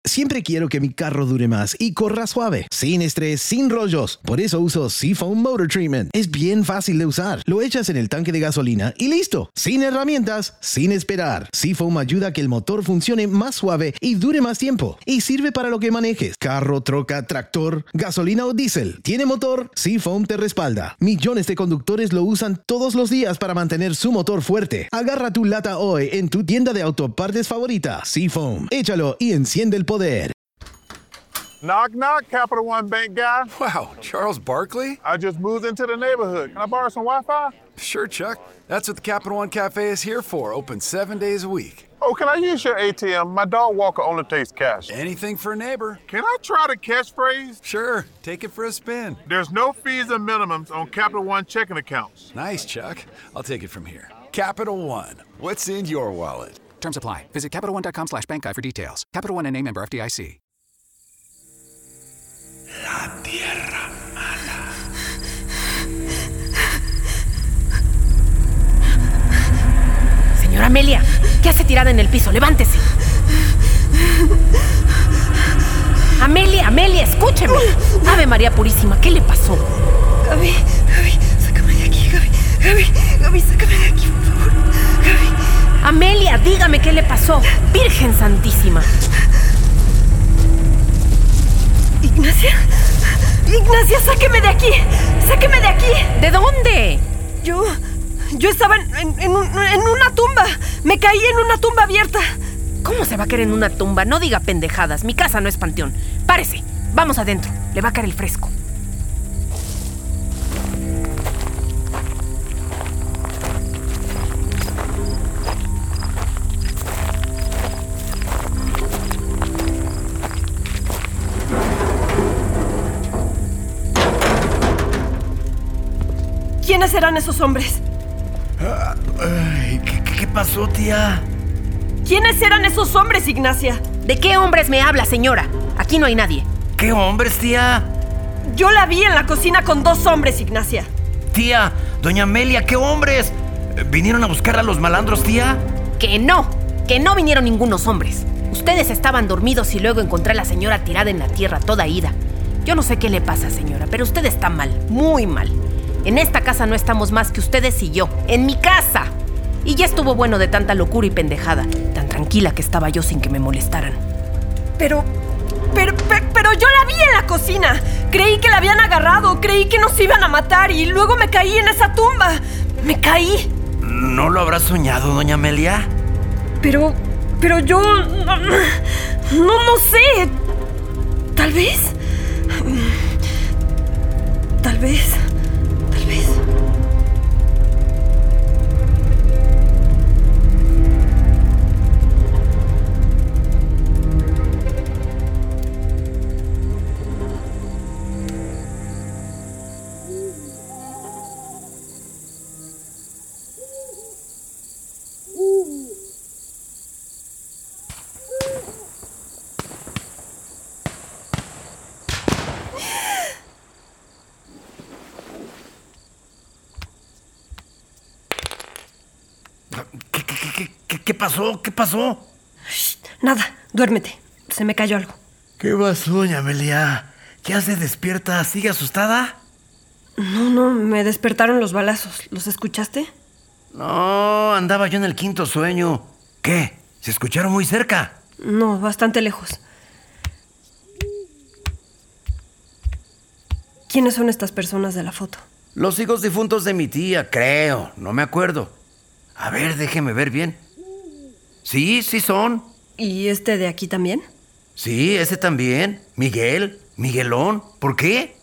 Siempre quiero que mi carro dure más y corra suave, sin estrés, sin rollos. Por eso uso Seafoam Motor Treatment. Es bien fácil de usar. Lo echas en el tanque de gasolina y listo. Sin herramientas, sin esperar. Seafoam ayuda a que el motor funcione más suave y dure más tiempo. Y sirve para lo que manejes. Carro, troca, tractor, gasolina o diésel. ¿Tiene motor? Seafoam te respalda. Millones de conductores lo usan todos los días para mantener su motor fuerte. Agarra tu lata hoy en tu tienda de autopartes favorita. Seafoam. Échalo y enciende el poder. Knock, knock, Capital One Bank guy. Wow, Charles Barkley? I just moved into the neighborhood. Can I borrow some Wi-Fi? Sure, Chuck. That's what the Capital One Cafe is here for, open 7 days a week. Oh, can I use your ATM? My dog Walker only takes cash. Anything for a neighbor. Can I try the catchphrase? Sure, take it for a spin. There's no fees and minimums on Capital One checking accounts. Nice, Chuck. I'll take it from here. Capital One, what's in your wallet? Terms apply. Visit CapitalOne.com/bankguide for details. Capital One N.A. member FDIC. La tierra mala. Señora Amelia, ¿qué hace tirada en el piso? ¡Levántese! Amelia, escúcheme. Ave María Purísima, ¿qué le pasó? Gaby, sácame de aquí, Gaby, sácame de aquí, por favor. Gaby. Amelia, dígame qué le pasó. Virgen Santísima. Ignacia, sáqueme de aquí. ¿De dónde? Yo estaba en una tumba. Me caí en una tumba abierta. ¿Cómo se va a caer en una tumba? No diga pendejadas. Mi casa no es panteón. Párese. Vamos adentro. Le va a caer el fresco. ¿Quiénes eran esos hombres? ¿Qué pasó, tía? ¿Quiénes eran esos hombres, Ignacia? ¿De qué hombres me habla, señora? Aquí no hay nadie. ¿Qué hombres, tía? Yo la vi en la cocina con 2 hombres, Ignacia. Tía, doña Amelia, ¿qué hombres? ¿Vinieron a buscar a los malandros, tía? Que no vinieron ningunos hombres. Ustedes estaban dormidos y luego encontré a la señora tirada en la tierra, toda ida. Yo no sé qué le pasa, señora, pero usted está mal, muy mal. En esta casa no estamos más que ustedes y yo. ¡En mi casa! Y ya estuvo bueno de tanta locura y pendejada. Tan tranquila que estaba yo sin que me molestaran. Pero yo la vi en la cocina. Creí que la habían agarrado. Creí que nos iban a matar y luego me caí en esa tumba. Me caí. ¿No lo habrá soñado, doña Amelia? Pero yo... No sé. Tal vez. ¿Qué pasó? Shh, nada, duérmete. Se me cayó algo. ¿Qué pasó, doña Amelia? ¿Ya se despierta? ¿Sigue asustada? No, me despertaron los balazos. ¿Los escuchaste? No, andaba yo en el 5º sueño. ¿Qué? ¿Se escucharon muy cerca? No, bastante lejos. ¿Quiénes son estas personas de la foto? Los hijos difuntos de mi tía, creo. No me acuerdo. A ver, déjeme ver bien. Sí son. ¿Y este de aquí también? Sí, ese también. Miguelón. ¿Por qué?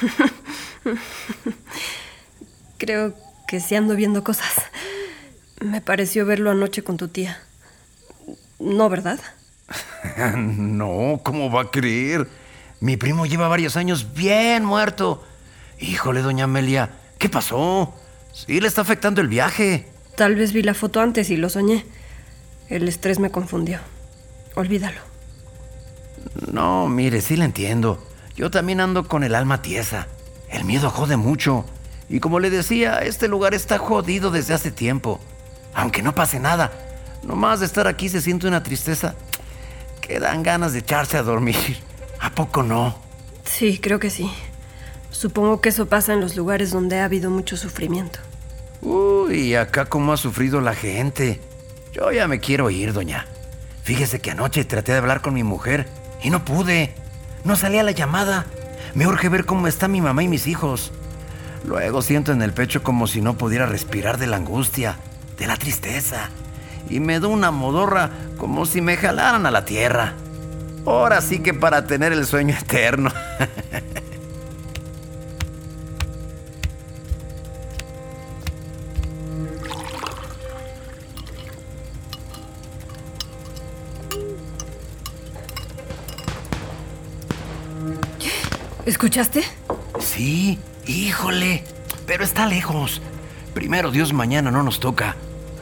Creo que sí ando viendo cosas. Me pareció verlo anoche con tu tía. No, ¿verdad? No, ¿cómo va a creer? Mi primo lleva varios años bien muerto. Híjole, doña Amelia, ¿qué pasó? Sí le está afectando el viaje. Tal vez vi la foto antes y lo soñé. El estrés me confundió. Olvídalo. No, mire, sí le entiendo. Yo también ando con el alma tiesa. El miedo jode mucho. Y como le decía, este lugar está jodido desde hace tiempo. Aunque no pase nada, nomás de estar aquí se siente una tristeza que dan ganas de echarse a dormir. ¿A poco no? Sí, creo que sí. Supongo que eso pasa en los lugares donde ha habido mucho sufrimiento. Uy, acá cómo ha sufrido la gente. Yo ya me quiero ir, doña. Fíjese que anoche traté de hablar con mi mujer y no pude. No salía la llamada. Me urge ver cómo está mi mamá y mis hijos. Luego siento en el pecho como si no pudiera respirar de la angustia, de la tristeza. Y me da una modorra como si me jalaran a la tierra. Ahora sí que para tener el sueño eterno. ¿Escuchaste? Sí, híjole, pero está lejos. Primero Dios, mañana no nos toca.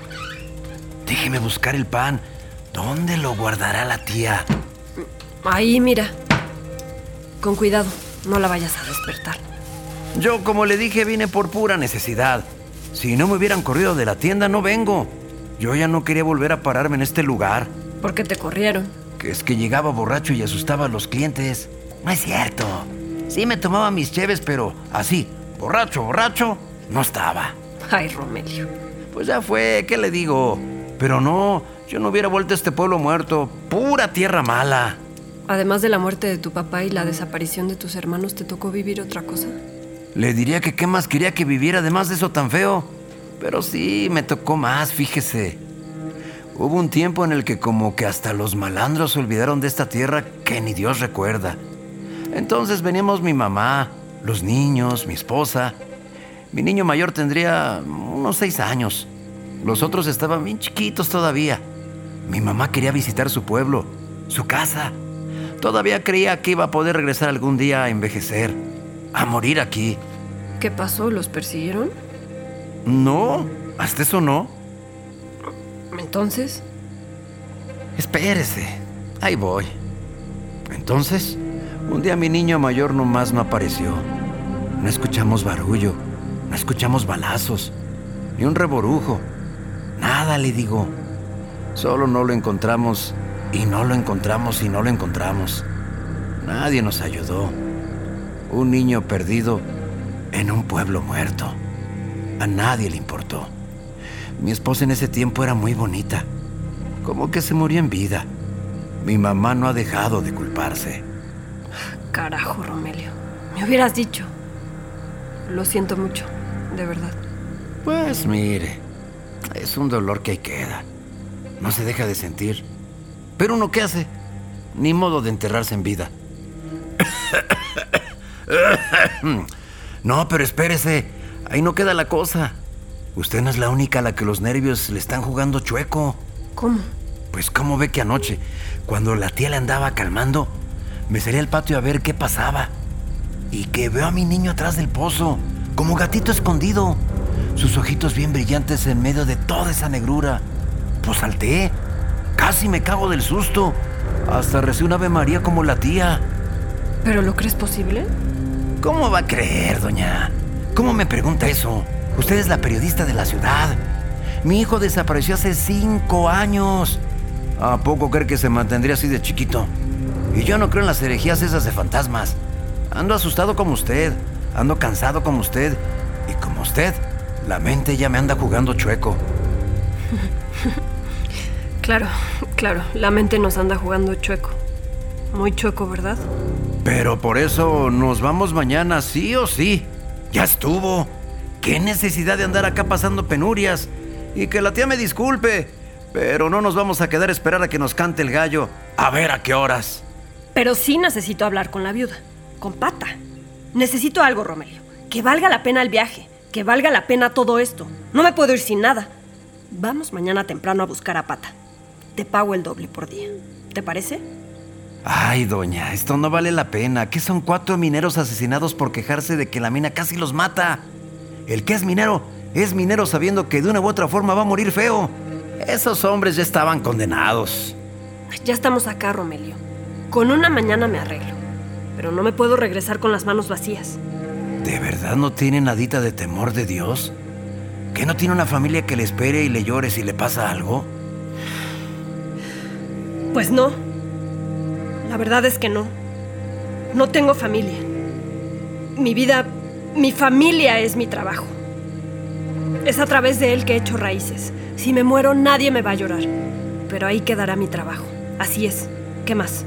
Déjeme buscar el pan. ¿Dónde lo guardará la tía? Ahí, mira. Con cuidado, no la vayas a despertar. Yo, como le dije, vine por pura necesidad. Si no me hubieran corrido de la tienda, no vengo. Yo ya no quería volver a pararme en este lugar. ¿Por qué te corrieron? Que es que llegaba borracho y asustaba a los clientes. No es cierto. Sí me tomaba mis cheves, pero así, borracho, no estaba. Ay, Romelio. Pues ya fue, ¿qué le digo? Pero no, yo no hubiera vuelto a este pueblo muerto. Pura tierra mala. Además de la muerte de tu papá y la desaparición de tus hermanos, ¿te tocó vivir otra cosa? Le diría que qué más quería que viviera además de eso tan feo. Pero sí, me tocó más, fíjese. Hubo un tiempo en el que como que hasta los malandros se olvidaron de esta tierra que ni Dios recuerda. Entonces veníamos mi mamá, los niños, mi esposa. Mi niño mayor tendría unos 6 años. Los otros estaban bien chiquitos todavía. Mi mamá quería visitar su pueblo, su casa. Todavía creía que iba a poder regresar algún día a envejecer, a morir aquí. ¿Qué pasó? ¿Los persiguieron? No, hasta eso no. ¿Entonces? Espérese, ahí voy. Entonces, un día mi niño mayor nomás no apareció. No escuchamos barullo, no escuchamos balazos, ni un reborujo. Nada, le digo. Solo no lo encontramos y no lo encontramos y no lo encontramos. Nadie nos ayudó. Un niño perdido en un pueblo muerto. A nadie le importó. Mi esposa en ese tiempo era muy bonita. Como que se murió en vida. Mi mamá no ha dejado de culparse. Carajo, Romelio. Me hubieras dicho. Lo siento mucho, de verdad. Pues mire, es un dolor que ahí queda. No se deja de sentir. Pero uno, ¿qué hace? Ni modo de enterrarse en vida. No, pero espérese. Ahí no queda la cosa. Usted no es la única a la que los nervios le están jugando chueco. ¿Cómo? Pues cómo ve que anoche, cuando la tía le andaba calmando, me salí al patio a ver qué pasaba. Y que veo a mi niño atrás del pozo, como gatito escondido. Sus ojitos bien brillantes en medio de toda esa negrura. Pues salté. Casi me cago del susto. Hasta recé un Ave María como la tía. ¿Pero lo crees posible? ¿Cómo va a creer, doña? ¿Cómo me pregunta eso? Usted es la periodista de la ciudad. Mi hijo desapareció hace 5 años. ¿A poco cree que se mantendría así de chiquito? Y yo no creo en las herejías esas de fantasmas. Ando asustado como usted. Ando cansado como usted. Y como usted, la mente ya me anda jugando chueco. Claro, la mente nos anda jugando chueco. Muy chueco, ¿verdad? Pero por eso nos vamos mañana, sí o sí. Ya estuvo. ¿Qué necesidad de andar acá pasando penurias? Y que la tía me disculpe, pero no nos vamos a quedar a esperar a que nos cante el gallo. A ver a qué horas. Pero sí necesito hablar con la viuda, con Pata. Necesito algo, Romelio. Que valga la pena el viaje, que valga la pena todo esto. No me puedo ir sin nada. Vamos mañana temprano a buscar a Pata. Te pago el doble por día. ¿Te parece? Ay, doña, esto no vale la pena. ¿Qué son 4 mineros asesinados por quejarse de que la mina casi los mata? El que es minero sabiendo que de una u otra forma va a morir feo. Esos hombres ya estaban condenados. Ya estamos acá, Romelio. Con una mañana me arreglo. Pero no me puedo regresar con las manos vacías. ¿De verdad no tiene nadita de temor de Dios? ¿Que no tiene una familia que le espere y le llore si le pasa algo? Pues no. La verdad es que no. No tengo familia. Mi vida, mi familia es mi trabajo. Es a través de él que he hecho raíces. Si me muero, nadie me va a llorar. Pero ahí quedará mi trabajo. Así es. ¿Qué más?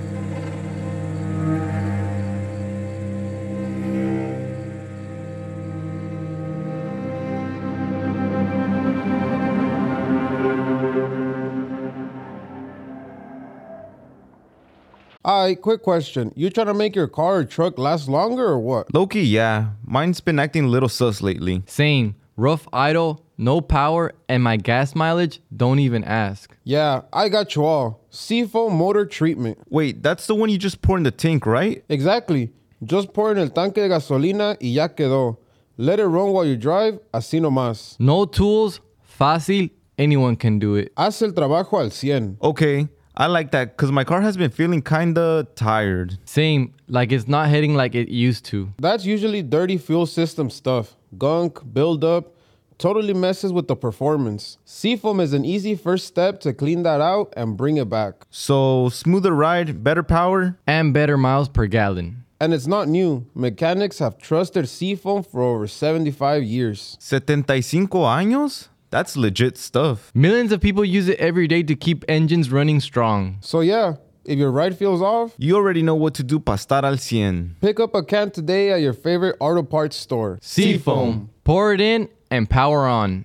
Alright, quick question. You trying to make your car or truck last longer or what? Low-key, yeah. Mine's been acting a little sus lately. Same. Rough idle, no power, and my gas mileage, don't even ask. Yeah, I got you all. Seafoam motor treatment. Wait, that's the one you just pour in the tank, right? Exactly. Just pour in el tanque de gasolina y ya quedó. Let it run while you drive, así nomás. No tools, fácil, anyone can do it. Haz el trabajo al 100. Okay, I like that because my car has been feeling kinda tired. Same, like it's not hitting like it used to. That's usually dirty fuel system stuff. Gunk, buildup, totally messes with the performance. Seafoam is an easy first step to clean that out and bring it back. So, smoother ride, better power? And better miles per gallon. And it's not new. Mechanics have trusted Seafoam for over 75 years. 75 años? That's legit stuff. Millions of people use it every day to keep engines running strong. So yeah, if your ride feels off, you already know what to do para estar al 100. Pick up a can today at your favorite auto parts store. Seafoam. Pour it in and power on.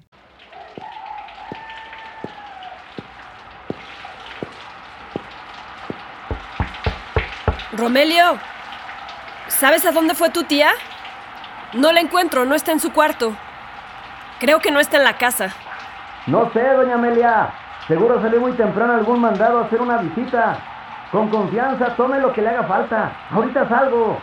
Romelio, ¿sabes a dónde fue tu tía? No la encuentro, no está en su cuarto. Creo que no está en la casa. No sé, doña Amelia. Seguro salió muy temprano algún mandado a hacer una visita. Con confianza, tome lo que le haga falta. Ahorita salgo.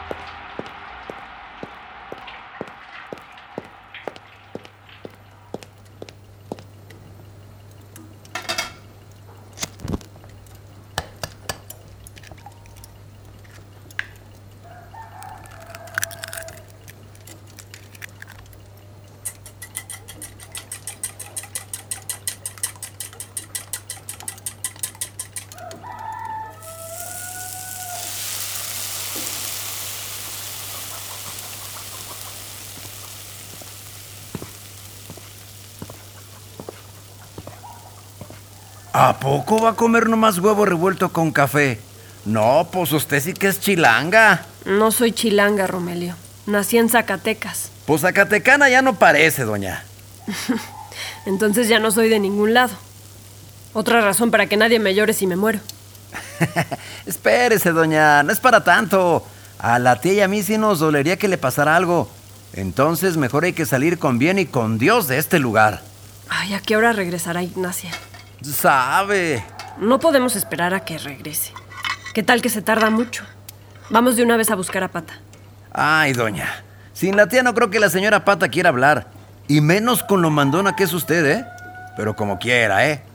¿A poco va a comer nomás huevo revuelto con café? No, pues usted sí que es chilanga. No soy chilanga, Romelio. Nací en Zacatecas. Pues zacatecana ya no parece, doña. Entonces ya no soy de ningún lado. Otra razón para que nadie me llore si me muero. Espérese, doña, no es para tanto. A la tía y a mí sí nos dolería que le pasara algo. Entonces mejor hay que salir con bien y con Dios de este lugar. Ay, ¿a qué hora regresará Ignacia? Sabe. No podemos esperar a que regrese. ¿Qué tal que se tarda mucho? Vamos de una vez a buscar a Pata. Ay, doña, sin la tía no creo que la señora Pata quiera hablar. Y menos con lo mandona que es usted, ¿eh? Pero como quiera, ¿eh?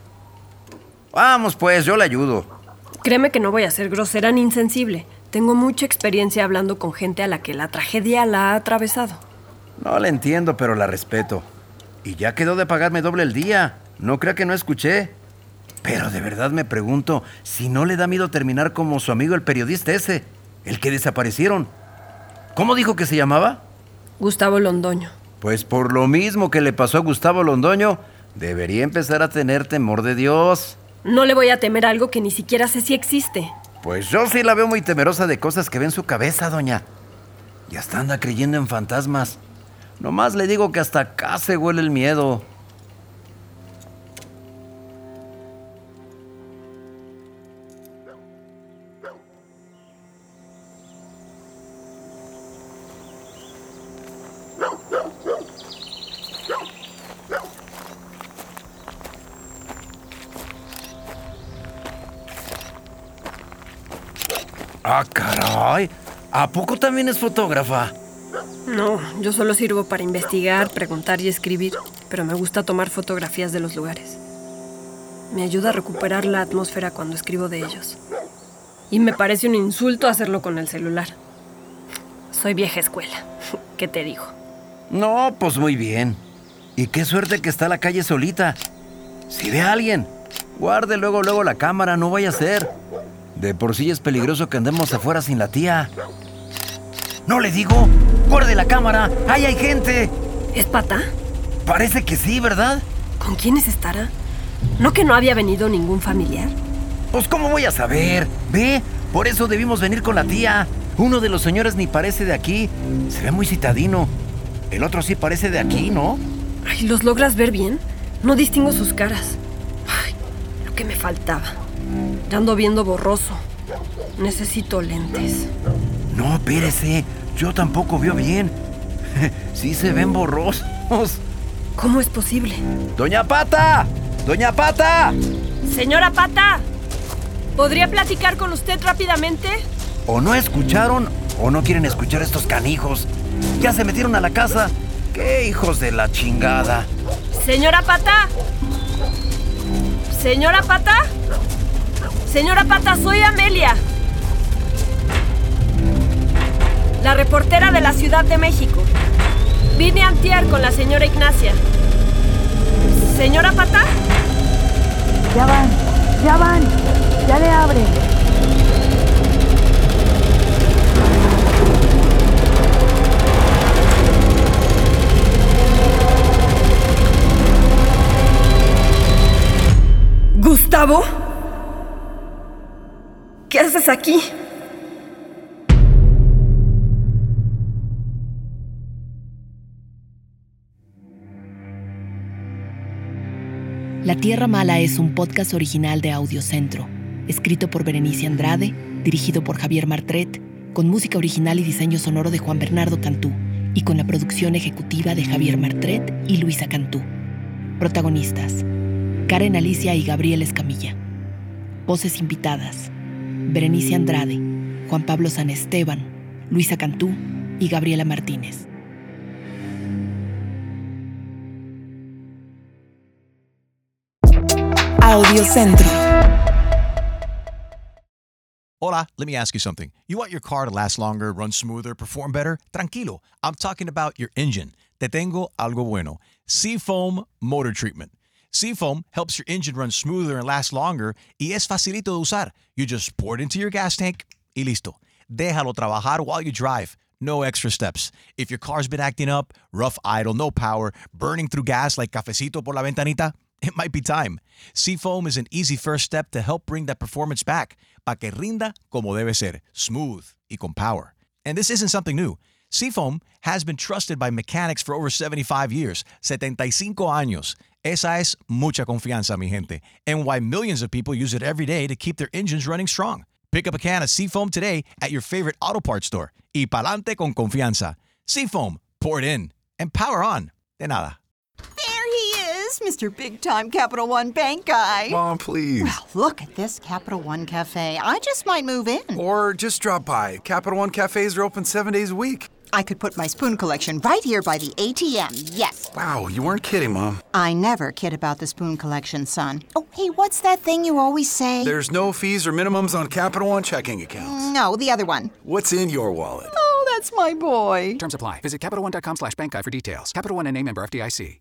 Vamos pues, yo le ayudo. Créeme que no voy a ser grosera ni insensible. Tengo mucha experiencia hablando con gente a la que la tragedia la ha atravesado. No la entiendo, pero la respeto. Y ya quedó de pagarme doble el día. No crea que no escuché. Pero de verdad me pregunto si no le da miedo terminar como su amigo el periodista ese, el que desaparecieron. ¿Cómo dijo que se llamaba? Gustavo Londoño. Pues por lo mismo que le pasó a Gustavo Londoño, debería empezar a tener temor de Dios. No le voy a temer algo que ni siquiera sé si existe. Pues yo sí la veo muy temerosa de cosas que ve en su cabeza, doña. Y hasta anda creyendo en fantasmas. Nomás le digo que hasta acá se huele el miedo. ¡Ah, caray! ¿A poco también es fotógrafa? No, yo solo sirvo para investigar, preguntar y escribir, pero me gusta tomar fotografías de los lugares. Me ayuda a recuperar la atmósfera cuando escribo de ellos. Y me parece un insulto hacerlo con el celular. Soy vieja escuela. ¿Qué te digo? No, pues muy bien. Y qué suerte que está la calle solita. Si ve a alguien, guarde luego la cámara, no vaya a ser. De por sí es peligroso que andemos afuera sin la tía. ¡No le digo! ¡Guarde la cámara! ¡Ahí hay gente! ¿Es Pata? Parece que sí, ¿verdad? ¿Con quiénes estará? ¿No que no había venido ningún familiar? Pues ¿cómo voy a saber? ¿Ve? Por eso debimos venir con la tía. Uno de los señores ni parece de aquí. Se ve muy citadino. El otro sí parece de aquí, ¿no? Ay, ¿los logras ver bien? No distingo sus caras. Ay, lo que me faltaba. Ya ando viendo borroso. Necesito lentes. No, espérese. Yo tampoco veo bien. Sí se ven borrosos. ¿Cómo es posible? ¡Doña Pata! ¡Doña Pata! Señora Pata, ¿podría platicar con usted rápidamente? O no escucharon o no quieren escuchar estos canijos. Ya se metieron a la casa. ¡Qué hijos de la chingada! Señora Pata. Señora Pata. Señora Pata, soy Amelia, la reportera de la Ciudad de México. Vine antier con la señora Ignacia. ¿Señora Pata? Ya van, ya le abren. ¿Gustavo? ¿Qué haces aquí? La Tierra Mala es un podcast original de Audiocentro, escrito por Berenice Andrade, dirigido por Javier Martret, con música original y diseño sonoro de Juan Bernardo Cantú, y con la producción ejecutiva de Javier Martret y Luisa Cantú. Protagonistas: Karen Alicia y Gabriel Escamilla. Voces invitadas: Berenice Andrade, Juan Pablo San Esteban, Luisa Cantú y Gabriela Martínez. Audiocentro. Hola, let me ask you something. You want your car to last longer, run smoother, perform better? Tranquilo, I'm talking about your engine. Te tengo algo bueno. Seafoam Motor Treatment. Seafoam helps your engine run smoother and last longer y es facilito de usar. You just pour it into your gas tank y listo. Déjalo trabajar while you drive. No extra steps. If your car's been acting up, rough idle, no power, burning through gas like cafecito por la ventanita, it might be time. Seafoam is an easy first step to help bring that performance back, pa que rinda como debe ser, smooth y con power. And this isn't something new. Seafoam has been trusted by mechanics for over 75 years, 75 años. Esa es mucha confianza, mi gente, and why millions of people use it every day to keep their engines running strong. Pick up a can of Seafoam today at your favorite auto parts store. Y pa'lante con confianza. Seafoam, pour it in, and power on. De nada. Mr. Big Time Capital One Bank guy. Mom, please. Well, look at this Capital One Cafe. I just might move in. Or just drop by. Capital One cafes are open 7 days a week. I could put my spoon collection right here by the ATM, yes. Wow, you weren't kidding, Mom. I never kid about the spoon collection, son. Oh, hey, what's that thing you always say? There's no fees or minimums on Capital One checking accounts. No, the other one. What's in your wallet? Oh, that's my boy. Terms apply. Visit CapitalOne.com/bankguide for details. Capital One NA, member FDIC.